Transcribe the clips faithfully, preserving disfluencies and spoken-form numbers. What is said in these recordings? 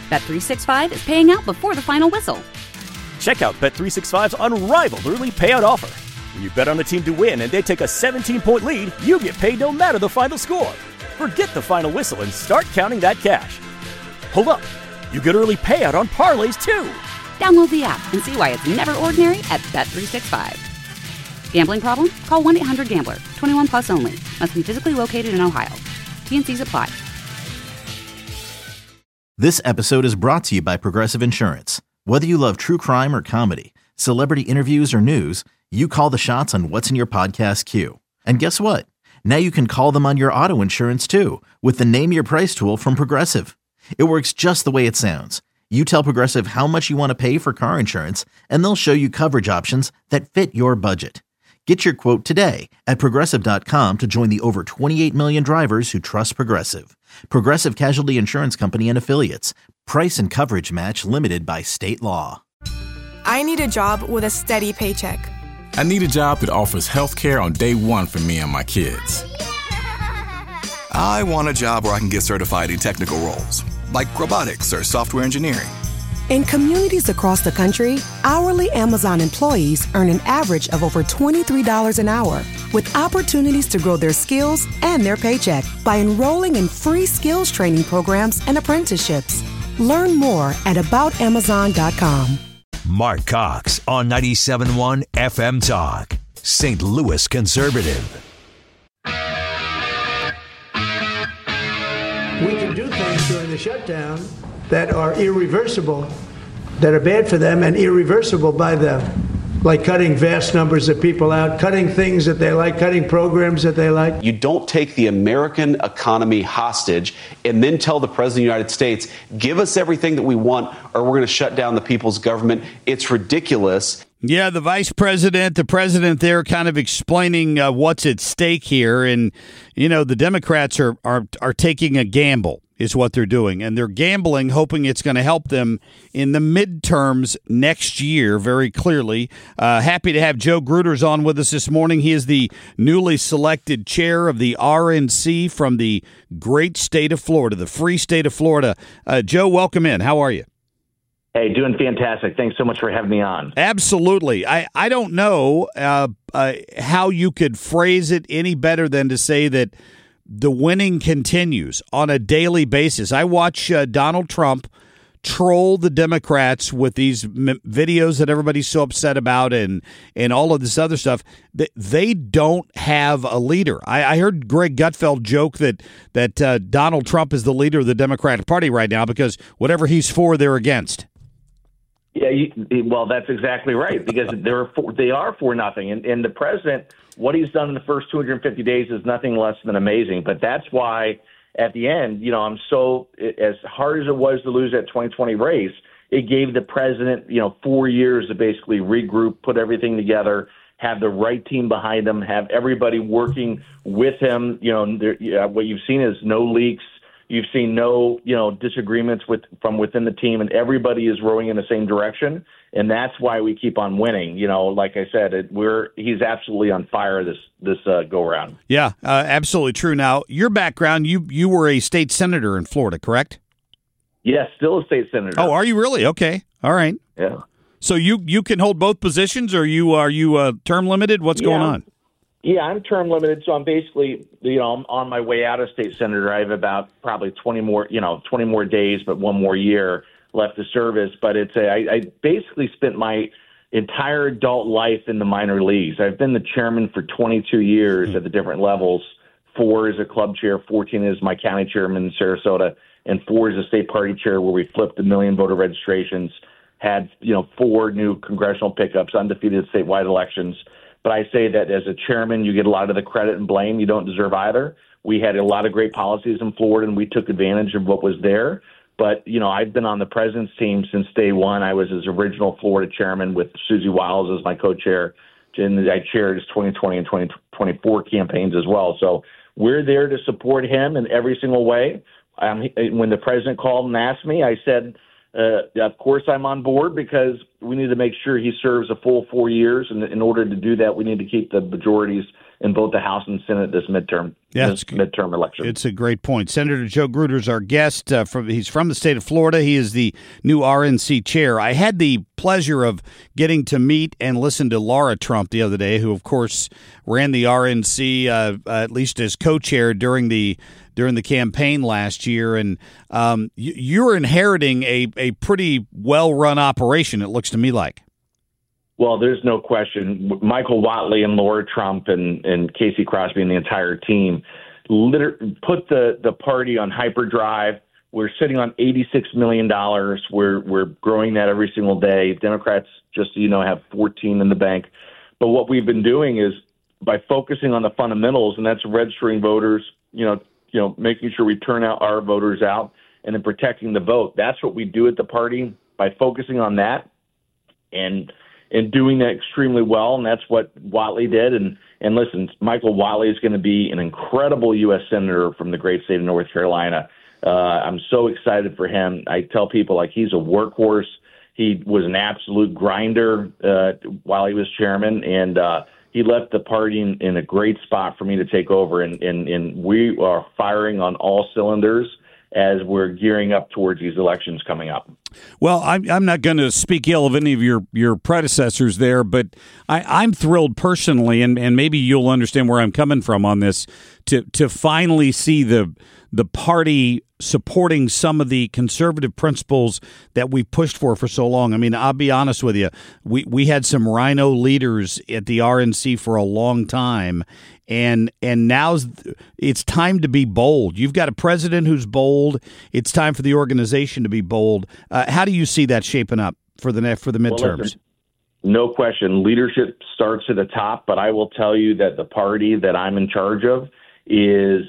Bet three sixty-five is paying out before the final whistle. Check out Bet three sixty-five's unrivaled early payout offer. When you bet on a team to win and they take a seventeen-point lead, you get paid no matter the final score. Forget the final whistle and start counting that cash. Hold up. You get early payout on parlays, too. Download the app and see why it's never ordinary at Bet three sixty-five. Gambling problem? Call one eight hundred gambler. twenty-one plus only. Must be physically located in Ohio. T N Cs apply. This episode is brought to you by Progressive Insurance. Whether you love true crime or comedy, celebrity interviews or news, you call the shots on what's in your podcast queue. And guess what? Now you can call them on your auto insurance too with the Name Your Price tool from Progressive. It works just the way it sounds. You tell Progressive how much you want to pay for car insurance, and they'll show you coverage options that fit your budget. Get your quote today at Progressive dot com to join the over twenty-eight million drivers who trust Progressive. Progressive Casualty Insurance Company and Affiliates. Price and coverage match limited by state law. I need a job with a steady paycheck. I need a job that offers health care on day one for me and my kids. I want a job where I can get certified in technical roles, like robotics or software engineering. In communities across the country, hourly Amazon employees earn an average of over twenty-three dollars an hour, with opportunities to grow their skills and their paycheck by enrolling in free skills training programs and apprenticeships. Learn more at about amazon dot com. Mark Cox on ninety-seven point one F M Talk, Saint Louis Conservative. We can do things during the shutdown that are irreversible, that are bad for them and irreversible by them, like cutting vast numbers of people out, cutting things that they like, cutting programs that they like. You don't take the American economy hostage and then tell the President of the United States, give us everything that we want or we're going to shut down the people's government. It's ridiculous. Yeah, the vice president, the president there kind of explaining uh, what's at stake here. And, you know, the Democrats are, are, are taking a gamble is what they're doing. And they're gambling, hoping it's going to help them in the midterms next year, very clearly. Uh, happy to have Joe Gruters on with us this morning. He is the newly selected chair of the R N C from the great state of Florida, the free state of Florida. Uh, Joe, welcome in. How are you? Hey, doing fantastic. Thanks so much for having me on. Absolutely. I, I don't know uh, uh, how you could phrase it any better than to say that the winning continues on a daily basis. I watch uh, Donald Trump troll the Democrats with these m- videos that everybody's so upset about and, and all of this other stuff. They, they don't have a leader. I, I heard Greg Gutfeld joke that, that uh, Donald Trump is the leader of the Democratic Party right now because whatever he's for, they're against. Yeah, you, well, that's exactly right, because they're for, they are for nothing. And, and the president, what he's done in the first two hundred fifty days is nothing less than amazing. But that's why at the end, you know, I'm so, as hard as it was to lose that twenty twenty race, it gave the president, you know, four years to basically regroup, put everything together, have the right team behind him, have everybody working with him. You know, there, yeah, what you've seen is no leaks. You've seen no, you know, disagreements with from within the team, and everybody is rowing in the same direction. And that's why we keep on winning. You know, like I said, it, we're he's absolutely on fire this this uh, go around. Yeah, uh, absolutely true. Now, your background, you you were a state senator in Florida, correct? Yes, still a state senator. Oh, are you really? Okay, all right. Yeah. So you you can hold both positions, or you are you uh, term limited? What's yeah. going on? Yeah, I'm term limited, so I'm basically, you know, I'm on my way out of state senator. I have about probably twenty more, you know, twenty more days, but one more year left to service. But it's a, I, I basically spent my entire adult life in the minor leagues. I've been the chairman for twenty-two years mm-hmm. at the different levels. Four as a club chair, fourteen as my county chairman in Sarasota, and four as a state party chair where we flipped a million voter registrations, had, you know, four new congressional pickups, undefeated statewide elections. But I say that as a chairman, you get a lot of the credit and blame. You don't deserve either. We had a lot of great policies in Florida, and we took advantage of what was there. But, you know, I've been on the president's team since day one. I was his original Florida chairman with Susie Wiles as my co-chair. And I chaired his twenty twenty and twenty twenty-four campaigns as well. So we're there to support him in every single way. Um, when the president called and asked me, I said, Uh, of course, I'm on board because we need to make sure he serves a full four years. And in order to do that, we need to keep the majorities in both the House and Senate this midterm. Yeah, this midterm election. It's a great point. Senator Joe Gruder is our guest. Uh, from he's from the state of Florida. He is the new R N C chair. I had the pleasure of getting to meet and listen to Laura Trump the other day, who, of course, ran the R N C uh, at least as co-chair during the during the campaign last year. And um, you're inheriting a a pretty well-run operation, it looks to me like. Well, there's no question. Michael Whatley and Laura Trump and, and Casey Crosby and the entire team liter- put the, the party on hyperdrive. We're sitting on eighty-six million dollars. We're we're growing that every single day. Democrats, just so you know, have fourteen in the bank. But what we've been doing is by focusing on the fundamentals, and that's registering voters, you know, you know, making sure we turn out our voters out, and then protecting the vote. That's what we do at the party by focusing on that and and doing that extremely well. And that's what Whatley did. And and listen, Michael Whatley is going to be an incredible U S senator from the great state of North Carolina. Uh, I'm so excited for him. I tell people, like, he's a workhorse. He was an absolute grinder uh, while he was chairman, and uh, he left the party in, in a great spot for me to take over. And, and, and we are firing on all cylinders as we're gearing up towards these elections coming up. Well, I'm, I'm not going to speak ill of any of your, your predecessors there, but I, I'm thrilled personally, and, and maybe you'll understand where I'm coming from on this, to to finally see the the party supporting some of the conservative principles that we pushed for for so long. I mean, I'll be honest with you. We we had some rhino leaders at the R N C for a long time, and and now's it's time to be bold. You've got a president who's bold. It's time for the organization to be bold. Uh, how do you see that shaping up for the for the midterms? Well, listen, no question. Leadership starts at the top, but I will tell you that the party that I'm in charge of is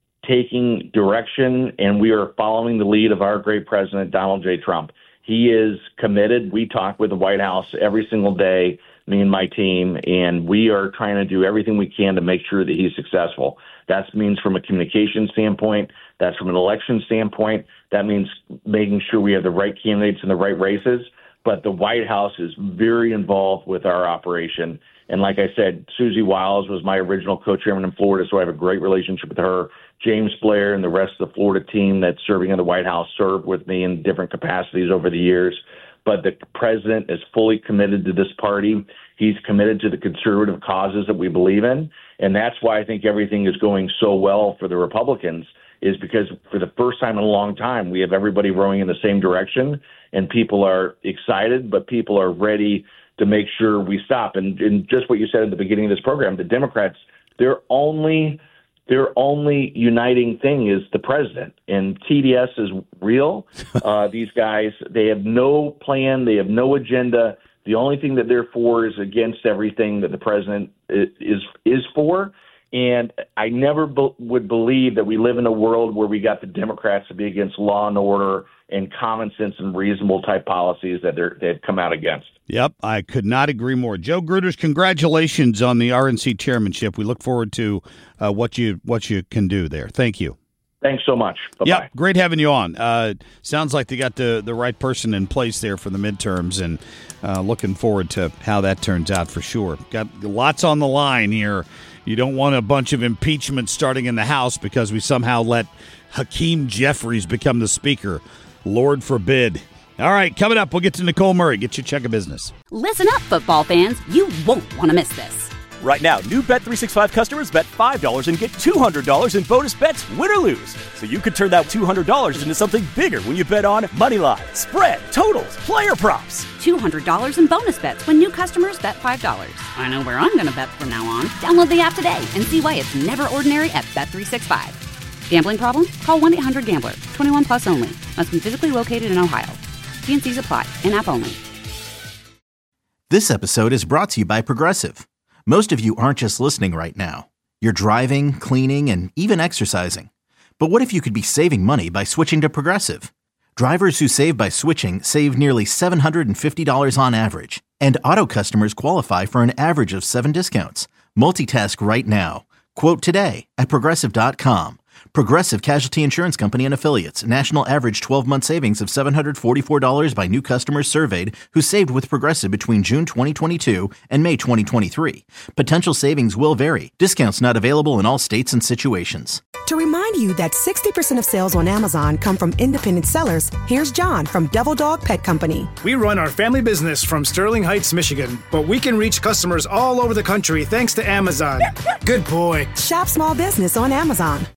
taking direction, and we are following the lead of our great president, Donald J. Trump. He is committed. We talk with the White House every single day, me and my team, and we are trying to do everything we can to make sure that he's successful. That means from a communication standpoint. That's from an election standpoint. That means making sure we have the right candidates in the right races. But the White House is very involved with our operation. And like I said, Susie Wiles was my original co-chairman in Florida, so I have a great relationship with her. James Blair and the rest of the Florida team that's serving in the White House served with me in different capacities over the years. But the president is fully committed to this party. He's committed to the conservative causes that we believe in. And that's why I think everything is going so well for the Republicans, is because for the first time in a long time, we have everybody rowing in the same direction, and people are excited, but people are ready to make sure we stop. And, and just what you said at the beginning of this program, the Democrats, their only their only uniting thing is the president. And T D S is real. Uh, these guys, they have no plan. They have no agenda. The only thing that they're for is against everything that the president is is for. And I never be- would believe that we live in a world where we got the Democrats to be against law and order and common sense and reasonable type policies that they're, they've come out against. Yep, I could not agree more. Joe Gruters, congratulations on the R N C chairmanship. We look forward to uh, what you what you can do there. Thank you. Thanks so much. Bye-bye. Yeah, great having you on. Uh, sounds like they got the, the right person in place there for the midterms, and uh, looking forward to how that turns out for sure. Got lots on the line here. You don't want a bunch of impeachment starting in the House because we somehow let Hakeem Jeffries become the Speaker. Lord forbid. All right, coming up, we'll get to Nicole Murray. Get your check of business. Listen up, football fans. You won't want to miss this. Right now, new Bet three sixty-five customers bet five dollars and get two hundred dollars in bonus bets, win or lose. So you could turn that two hundred dollars into something bigger when you bet on money line, spread, totals, player props. two hundred dollars in bonus bets when new customers bet five dollars. I know where I'm going to bet from now on. Download the app today and see why it's never ordinary at Bet three sixty-five. Gambling problem? Call one eight hundred gambler. twenty-one plus only. Must be physically located in Ohio. T and C's apply. In-app only. This episode is brought to you by Progressive. Most of you aren't just listening right now. You're driving, cleaning, and even exercising. But what if you could be saving money by switching to Progressive? Drivers who save by switching save nearly seven hundred fifty dollars on average. And auto customers qualify for an average of seven discounts. Multitask right now. Quote today at Progressive dot com. Progressive Casualty Insurance Company and Affiliates. National average twelve-month savings of seven hundred forty-four dollars by new customers surveyed who saved with Progressive between June twenty twenty-two and May twenty twenty-three. Potential savings will vary. Discounts not available in all states and situations. To remind you that sixty percent of sales on Amazon come from independent sellers, here's John from Devil Dog Pet Company. We run our family business from Sterling Heights, Michigan, but we can reach customers all over the country thanks to Amazon. Good boy. Shop small business on Amazon.